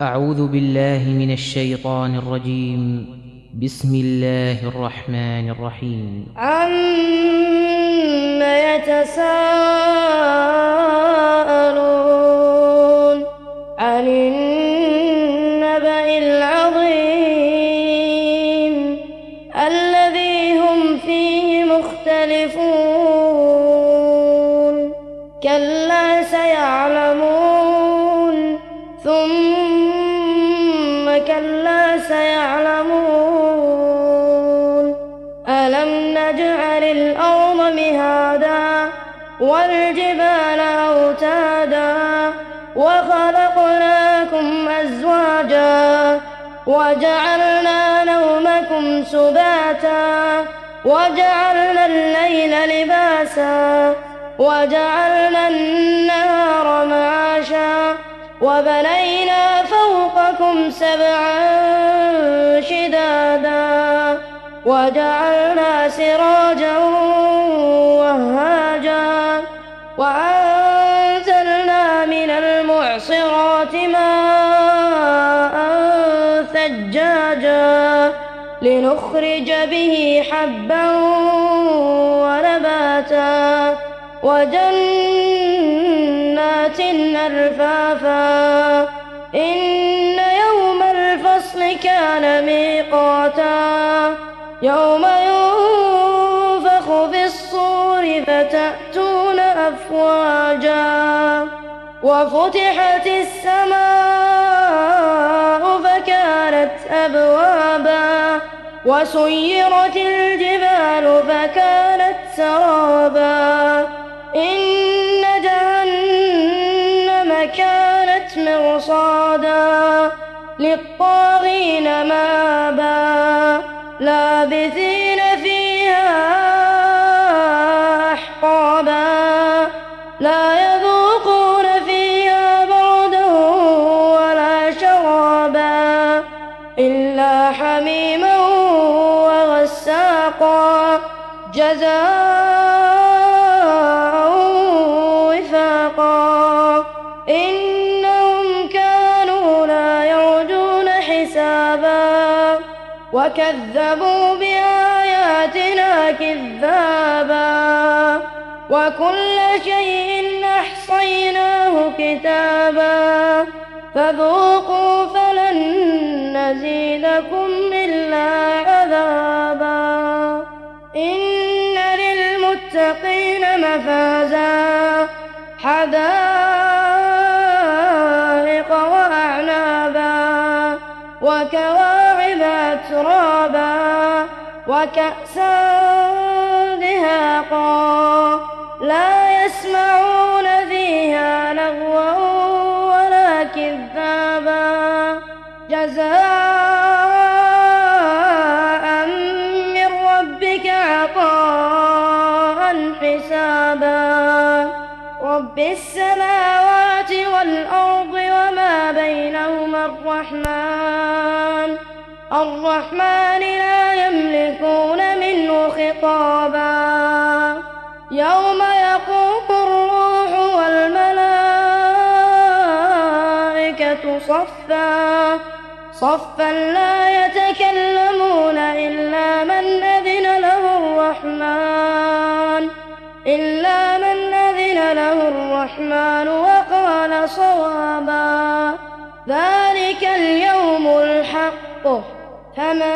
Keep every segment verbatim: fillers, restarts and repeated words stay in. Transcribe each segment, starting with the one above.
أعوذ بالله من الشيطان الرجيم. بسم الله الرحمن الرحيم. عَمَّ يَتَسَاءَلُونَ عَنِ النَّبَإِ الْعَظِيمِ الَّذِي هُمْ فِيهِ مُخْتَلِفُونَ كَلَّا سَيَعْلَمُونَ ثُمَّ كَلَّا سَيَعْلَمُونَ أَلَمْ نَجْعَلِ الْأَرْضَ مِهَادًا وَالْجِبَالَ أَوْتَادًا وَخَلَقْنَاكُمْ أَزْوَاجًا وَجَعَلْنَا نَوْمَكُمْ سُبَاتًا وَجَعَلْنَا اللَّيْلَ لِبَاسًا وَجَعَلْنَا النَّهَارَ مَعَاشًا وَبَنَيْنَا فَوْقَكُمْ سَبْعًا شِدَادًا وَجَعَلْنَا سِرَاجًا وَهَّاجًا وَأَنزَلْنَا مِنَ الْمُعْصِرَاتِ مَاءً ثَجَّاجًا لِنُخْرِجَ بِهِ حَبًّا وَنَبَاتًا وَجَنَّاتٍ أَلْفَافًا إِنَّ يَوْمَ الْفَصْلِ كَانَ مِيقَاتًا يَوْمَ يُنفَخُ فِي الصُّورِ فَتَأْتُونَ أَفْوَاجًا وَفُتِحَتِ السَّمَاءُ فَكَانَتْ أَبْوَابًا وَسُيِّرَتِ الْجِبَالُ فَكَانَتْ سَرَابًا إِنَّ جَهَنَّمَ كَانَتْ مِرْصَادًا لِلطَّاغِينَ مَآبًا لَابِثِينَ فِيهَا أَحْقَابًا لَا يَذُوقُونَ فِيهَا بَرْدًا وَلَا شَرَابًا إِلَّا حَمِيمًا وَغَسَّاقًا جَزَاءً وِفَاقًا إِنَّهُمْ كَانُوا لَا يَرْجُونَ حِسَابًا وَكَذَّبُوا بِآيَاتِنَا كِذَّابًا وَكُلَّ شَيْءٍ أَحْصَيْنَاهُ كِتَابًا فَذُوقُوا فَلَن نَّزِيدَكُمْ إِلَّا عَذَابًا إِنَّ لِلْمُتَّقِينَ مَفَازًا حَدَائِقَ وَأَعْنَابًا وَكَوَاعِبَ أَتْرَابًا وَكَأْسًا دِهَاقًا لَا يَسْمَعُونَ فِيهَا لَغْوًا وَلَا كِذَّابًا جَزَاءً مِّن رَّبِّكَ عَطَاءً حِسَابًا رَّبِّ السَّمَاوَاتِ وَالْأَرْضِ وَمَا بَيْنَهُمَا الرَّحْمَٰنُ الرَّحْمَٰنِ لَا يَمْلِكُونَ مِنْهُ خِطَابًا يَوْمَ يَقُومُ الرُّوحُ وَالْمَلَائِكَةُ صَفًّا صَفًّا لَّا يَتَكَلَّمُونَ إِلَّا مَنْ أَذِنَ لَهُ الرَّحْمَٰنُ إِلَّا مَنْ أَذِنَ له الرَّحْمَٰنُ وَقَالَ صَوَابًا ذَلِكَ الْيَوْمُ الْحَقُّ فَمَن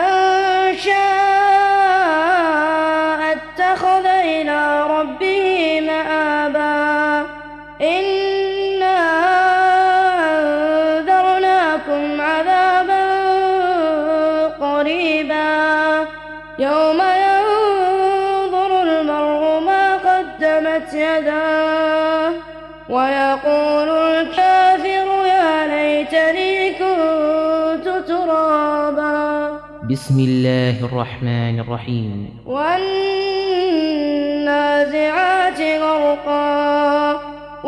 شَاءَ اتَّخَذَ إِلَىٰ رَبِّهِ مَآبًا إِنَّا أَنذَرْنَاكُمْ عَذَابًا قَرِيبًا يَوْمَ يَنظُرُ الْمَرْءُ مَا قَدَّمَتْ يَدَاهُ وَيَقُولُ الْكَافِرُ يَا لَيْتَنِي كُنتُ تُرَابًا بسم الله الرحمن الرحيم. وَالنَّازِعَاتِ غَرْقًا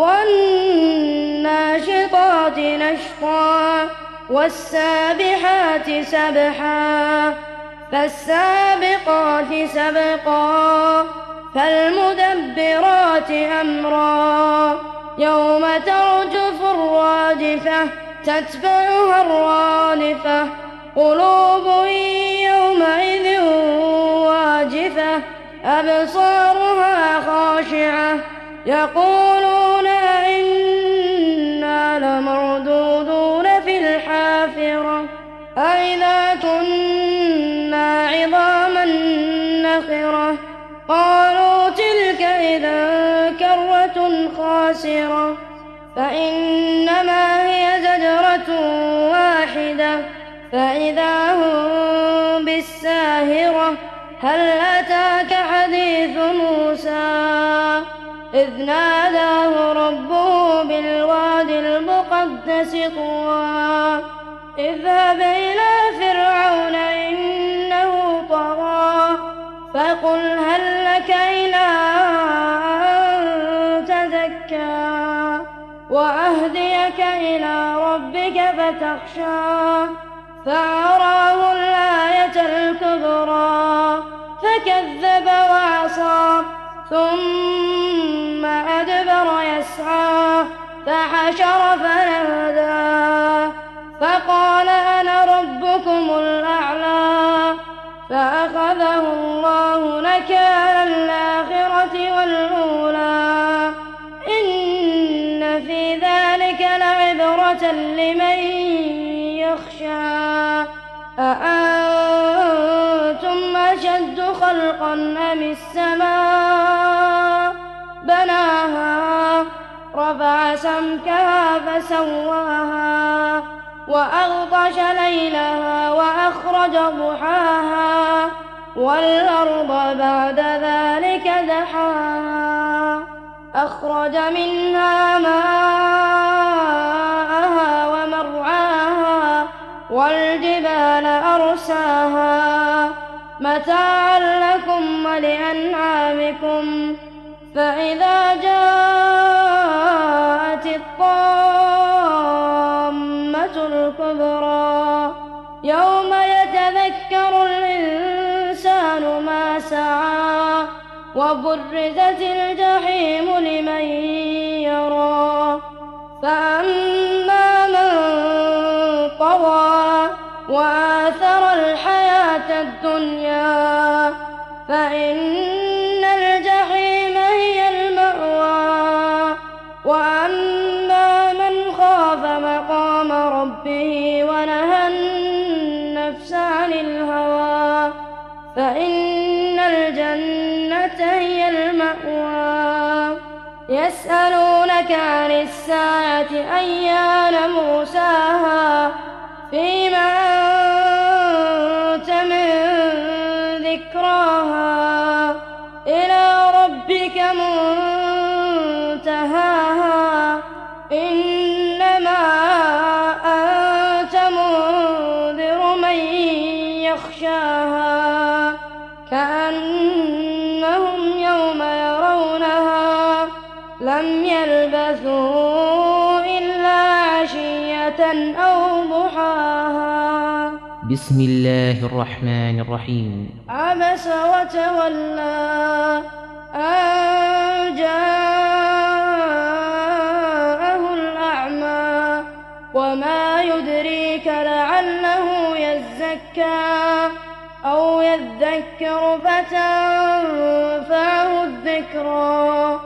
وَالنَّاشِطَاتِ نَشْطًا وَالسَّابِحَاتِ سَبْحًا فَالسَّابِقَاتِ سَبْقًا فَالْمُدَبِّرَاتِ أَمْرًا يَوْمَ تَرْجُفُ الرَّاجِفَةُ تتبعها الرادفة قلوب يومئذ واجفة أبصارها خاشعة يقولون إنا لمردودون في الحافرة أإذا كنا عظاما نخرة قالوا تلك إذا كرة خاسرة فإنما هي زجرة واحدة فإذا هم بالساهرة هل أتاك حديث موسى إذ ناداه ربه بالواد المقدس طوى اذهب إلى فرعون إنه طغى فقل هل لك إلى أن تزكى وأهديك إلى ربك فتخشى فأراه الآية الكبرى فكذب وعصى ثم أدبر يسعى فحشر فنادى فقال أنا ربكم الأعلى فأخذه الله نكال الآخرة والأولى إن في ذلك لعبرة لمن يخشى أأنتم أشد خلقا أم السماء بناها رفع سمكها فسواها وأغطش ليلها وأخرج ضحاها والأرض بعد ذلك دحاها أخرج منها ماءها ومرعاها والجبال أرساها متاعا لكم ولأنعامكم فإذا جاءت الطامة الكبرى يوم يتذكر الإنسان ما سعى وبرزت الجحيم لمن يرى فأما من طغى وآثر الحياة الدنيا فإن الجحيم هي المأوى وأما من خاف مقام ربه ونهى النفس عن الهوى فإن الجنة هي المأوى يسألونك عن الساعة أيان مرساها فيما أنت من ذكراها إلى ربك منتهاها إنما أنت منذر من يخشاها كأنهم يوم يرونها لم يلبثوا إلا عشية أو ضحاها. بسم الله الرحمن الرحيم. عبس وتولى أن جاءه الأعمى وما يدريك لعله يزكى أو يذكر فتنفعه الذكرى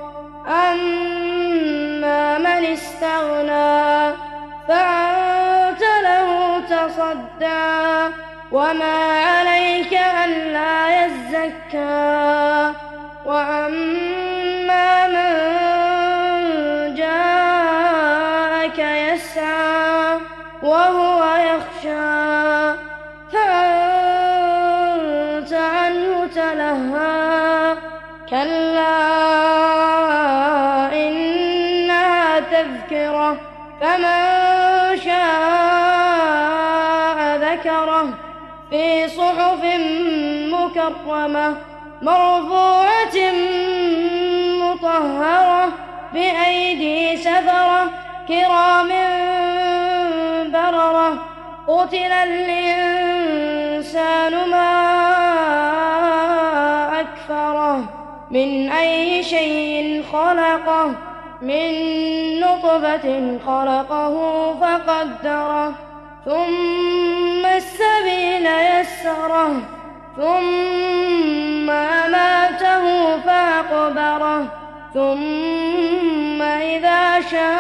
أما من استغنى فأنت له تصدى وما عليك ألا يزكى وأما من جاءك يسعى وهو يخشى فأنت عنه تلهى كلا إنها تذكرة فمن شاء ذكره في صحف مكرمة مرفوعة مطهرة بأيدي سفرة كرام بررة قتل الإنسان ما أكفره من أي شيء خلقه من نطفة خلقه فقدره ثم السبيل يسره ثم أماته فأقبره ثم إذا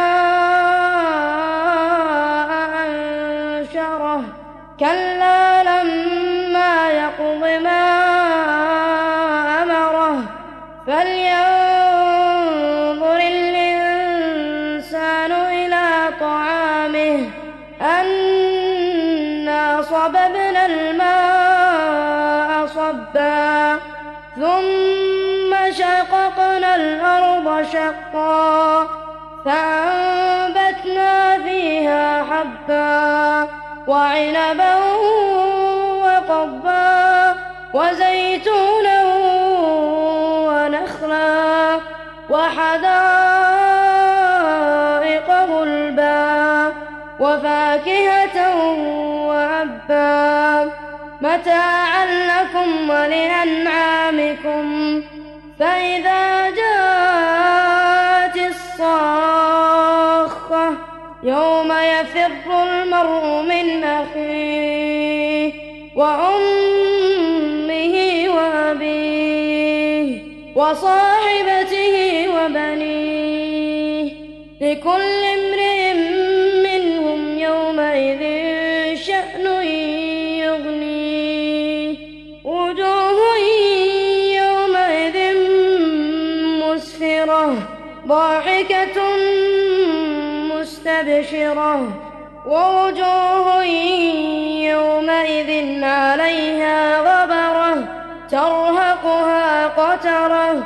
شاء أنشره كلا لما يقض ما أمره فلينظر الإنسان إلى طعامه أنا صببنا الماء صبا ثم شققنا الأرض شقا فأنبتنا فيها حبا وعنبا وقضبا وزيتونا ونخلا وحدائق غلبا وفاكهة وأبا متاعا لكم ولأنعامكم فإذا جاءت الصاخة يوم يفر المرء من أخيه وأمه وأبيه وصاحبته وبنيه لكل امرئ منهم يومئذ شأن يغنيه وجوه يومئذ مسفرة ضاحكة مستبشرة ووجوه يومئذ عليها غبرة ترهقها قترة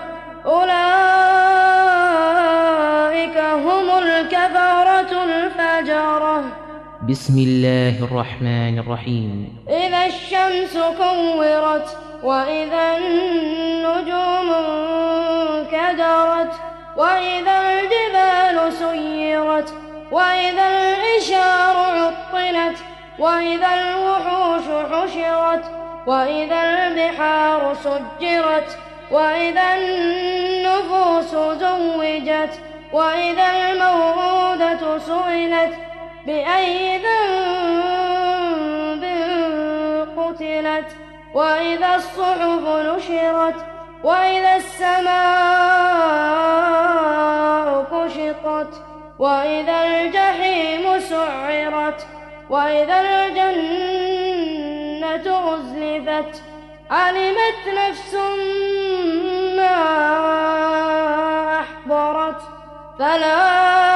أولئك هم الكفرة الفجرة. بسم الله الرحمن الرحيم. إذا الشمس كورت وإذا النجوم انكدرت وإذا الجبال سيرت وإذا العشار عطلت وإذا الوحوش حشرت وإذا البحار سجرت وإذا النفوس زوجت وإذا الموءودة سئلت بأي ذنب قتلت وإذا الصحف نشرت وإذا السماء كشطت وإذا الجحيم سعرت وإذا الجنة أزلفت علمت نفس ما أحضرت فلا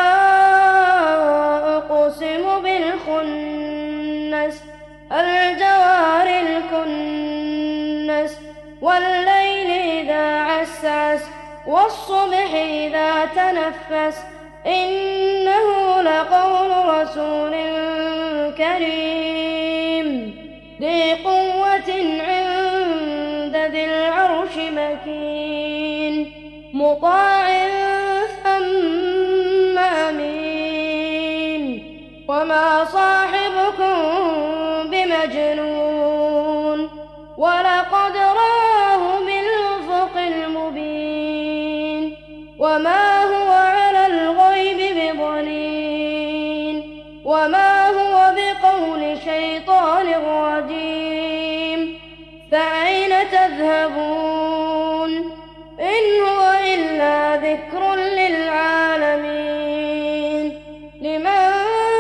أقسم بالخنس الجوار الكنس والليل إذا عسعس والصبح إذا تنفس إنه لقول رسول كريم ذي قوة عند ذي العرش مكين مطاع ثم أمين وما صاحبكم بمجنون ولقد رآه بالأفق المبين وما هو على الغيب بضنين وما هو بقول شيطان رجيم فأين تذهبون إن هو إلا ذكر للعالمين لمن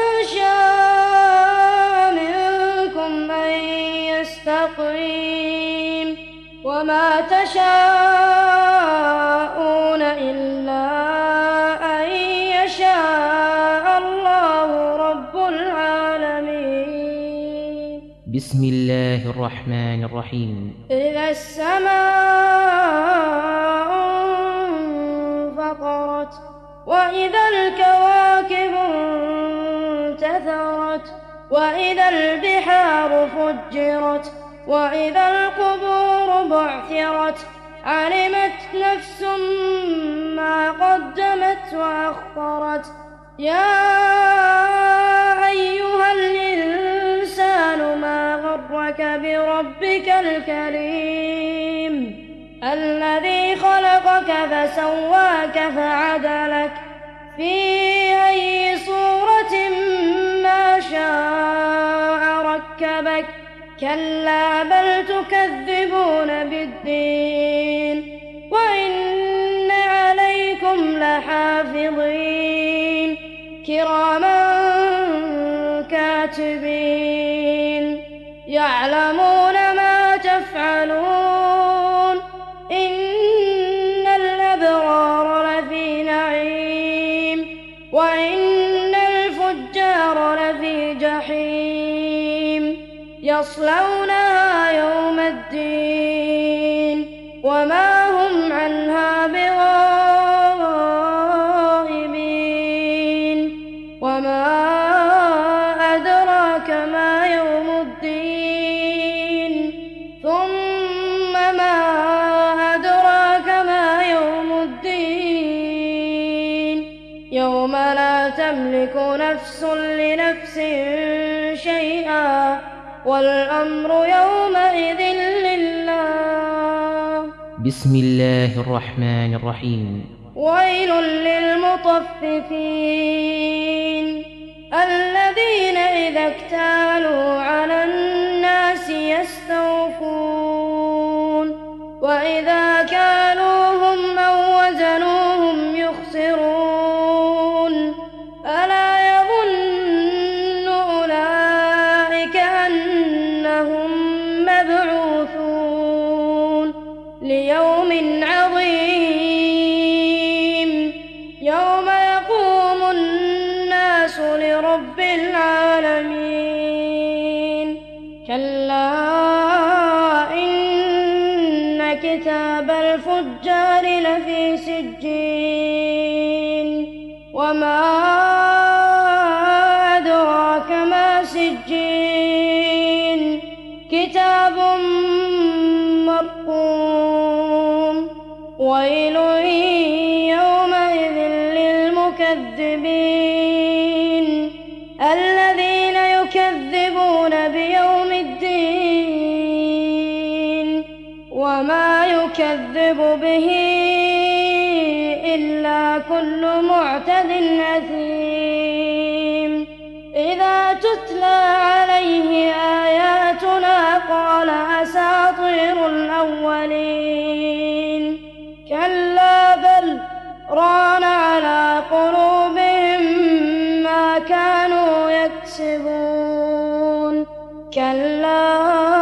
شاء منكم أن يستقيم وما تشاءون إلا أن يشاء الله رب العالمين. بسم الله الرحمن الرحيم. إذا السماء انفطرت وإذا الكواكب انتثرت وإذا البحار فجرت وإذا القبور بعثرت علمت نفس ما قدمت وأخرت يا أيها الإنسان ما غرك بربك الكريم الذي خلقك فسواك فعدلك في أي صورة ما شاء ركبك كلا بل تكذبون بالدين وإن عليكم لحافظين كراما كاتبين يعلمون ما تفعلون إن الأبرار لفي نعيم وإن الفجار لفي جحيم يصلونها يوم الدين وما هم عنها بغائبين وما أدراك ما يوم الدين ثم ما أدراك ما يوم الدين يوم لا تملك نفس لنفس شيئا والأمر يومئذ لله. بسم الله الرحمن الرحيم. ويل للمطففين الذين إذا اكتالوا على الناس يستوفون وإذا كالوهم أو وزنوهم يخسرون ألا يظن أولئك أنهم مبعوثون ليوم عظيم يوم يقوم الناس لرب العالمين كلا إن كتاب الفجار لفي سجين وما أدراك ما سجين كتاب مرقوم ويل يومئذ للمكذبين الذين يكذبون بيوم الدين وما يكذب به إلا كل معتد أثيم إذا تتلى عليه آياتنا قال أساطير الأولين كلا بل ران على قلوبهم ما كانوا يكسبون كلا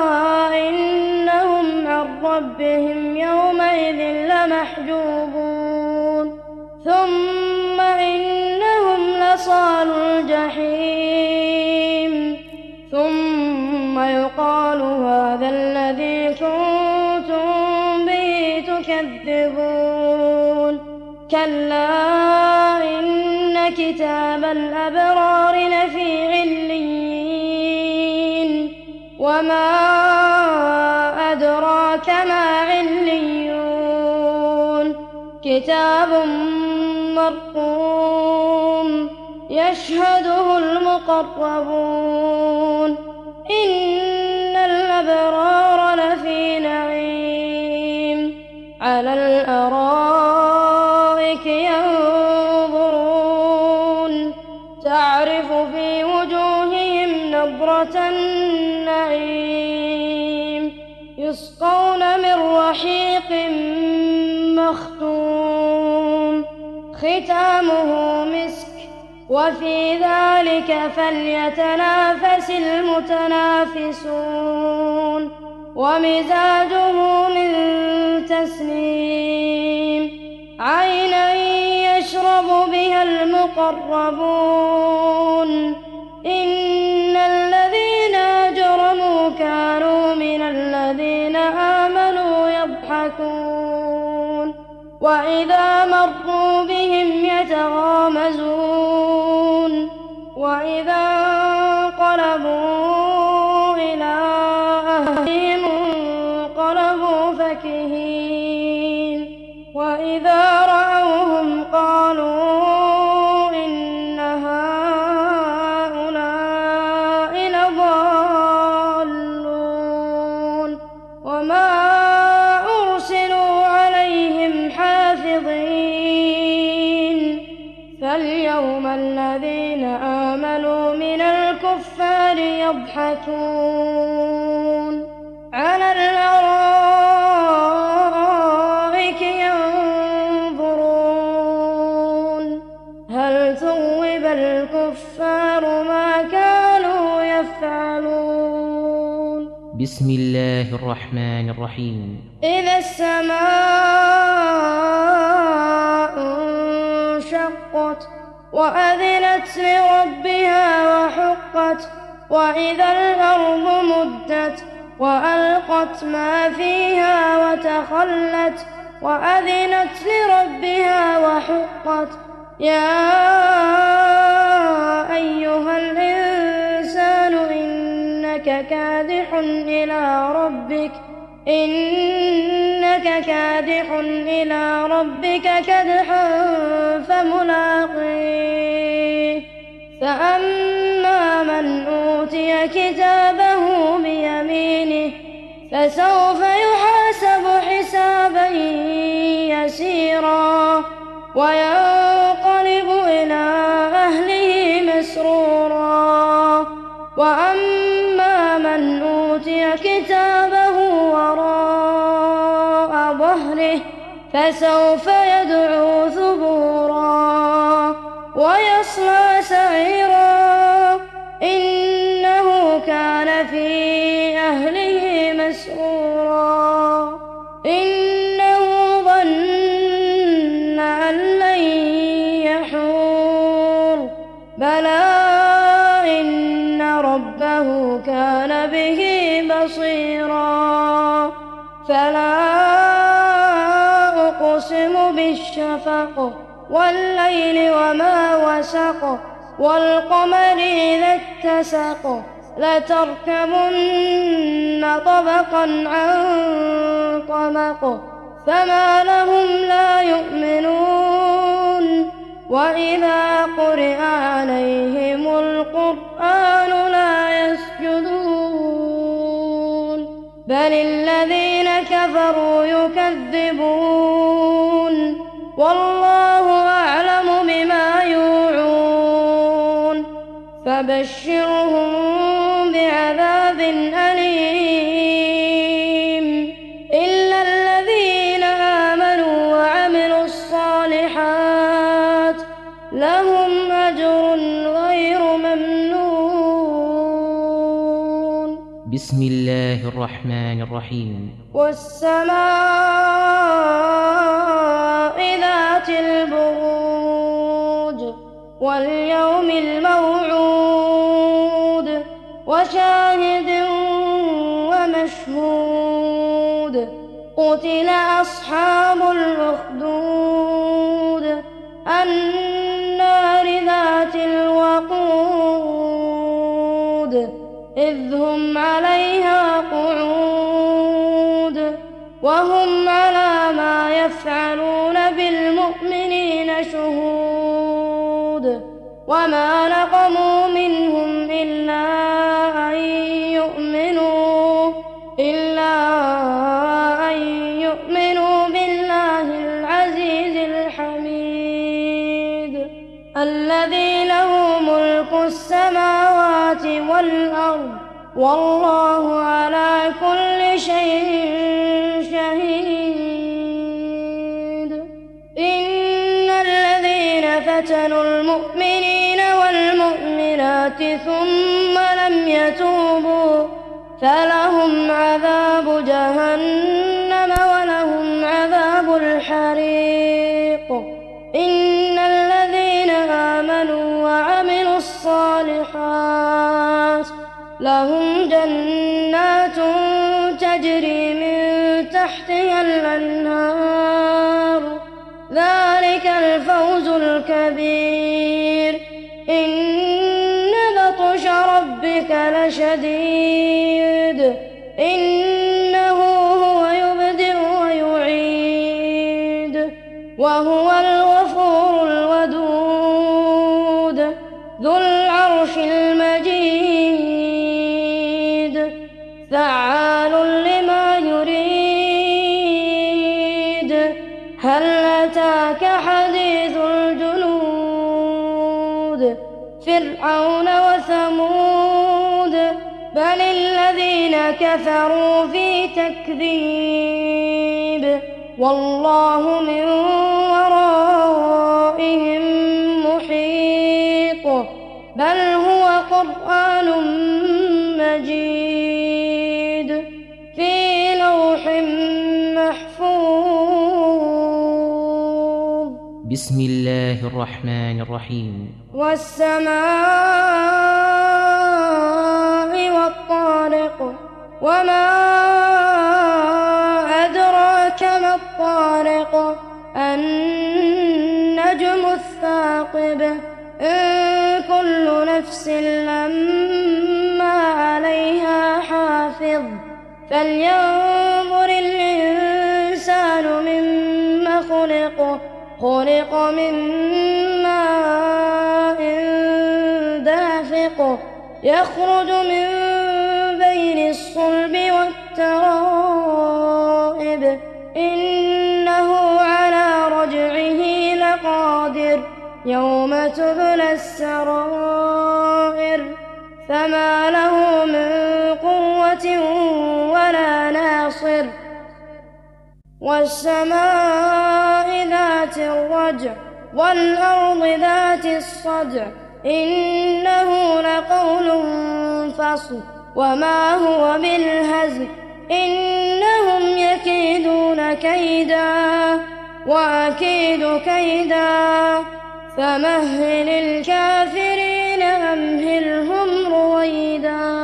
إنهم عن ربهم يومئذ لمحجوبون ثم إنهم لصالوا الجحيم ثم يقال هذا الذي كنتم به تكذبون كلا إن كتاب الأبرار لفي عليين وما أدراك ما عليون كتاب مرقوم يشهده المقربون إن الأبرار لفي نعيم على الأرائك ينظرون تعرف في وجوههم نضرة النعيم يسقون من رحيق مختوم ختامه مسك وفي ذلك فليتنافس المتنافسون ومزاجه من تسنيم عينا يشرب بها المقربون إن الذين أجرموا كانوا من الذين آمنوا يضحكون وإذا مروا بهم يتغامزون وإذا انقلبوا إلى أهلهم انقلبوا فكهين وإذا رأوهم قالوا إن هؤلاء لضالون وما أرسلوا عليهم حافظين فلينظر يتوكلون على الأرائك ينظرون هل ثوب الكفار ما كانوا يفعلون بسم الله الرحمن الرحيم إذا السماء انشقت وأذنت لربها وحقت وإذا الأرض مدت وألقت ما فيها وتخلت وأذنت لربها وحقت يا أيها الإنسان إنك كادح إلى ربك إنك كادح إلى ربك كدحا فملاقيه فأما من أوتي كتابه بيمينه فسوف يحاسب حسابا يسيرا وينقلب إلى أهله مسرورا وأما من أوتي كتابه وراء ظهره فسوف يدعو ثبورا ويصلى سعيرا إنه كان في أهله مسرورا إنه ظن أن لن يحور بلى إن ربه كان به بصيرا فلا أقسم بالشفق والليل وما وسق والقمر إذا اتسق لتركبن طبقا عن طبق فما لهم لا يؤمنون وإذا قرئ عليهم القرآن لا يسجدون بل الذين كفروا يكذبون والله أعلم بما يوعون فبشرهم بعذاب أليم إلا الذين آمنوا وعملوا الصالحات لهم أجر غير ممنون بسم الله الرحمن الرحيم والسماء ذات البروج واليوم الموعود وشاهد ومشهود قتل أصحاب الأخدود النار ذات الوقود إذ هم عليها قعود وهم على ما يفعلون بالمؤمنين شهود وما نقموا منهم إلا أن يؤمنوا إلا أن يؤمنوا بالله العزيز الحميد الذي له ملك السماوات والأرض والله على كل شيء شهيد إن الذين فتنوا المؤمنين والمؤمنات ثم لم يتوبوا فلهم عذاب جهنم ولهم عذاب الحريق إن الذين آمنوا وعملوا الصالحات لهم جنات تجري من تحتها الأنهار ذلك الفوز الكبير إن بطش ربك لشديد إنه هو يبدئ ويعيد وهو الغفور الودود ذو العرش المجيد فعال لما يريد هل أتاك حديث الجنود فرعون وثمود بل بل الذين كفروا في تكذيب والله من ورائهم محيط بل هو قرآن مجيد في لوح محفوظ. بسم الله الرحمن الرحيم. والسماء والطارق وما أدراك ما الطارق النجم الثاقب إن كل نفس لما عليها حافظ فلينظر الإنسان مما خلق خلق من ماء دافق يخرج من بين الصلب والترائب إنه على رجعه لقادر يوم تبلى السرائر فما له من قوة ولا ناصر. والسماء ذات الرجع والأرض ذات الصدع إنه لقول فصل وما هو بالهزل إنهم يكيدون كيدا وأكيد كيدا فمهل الكافرين أمهلهم رويدا.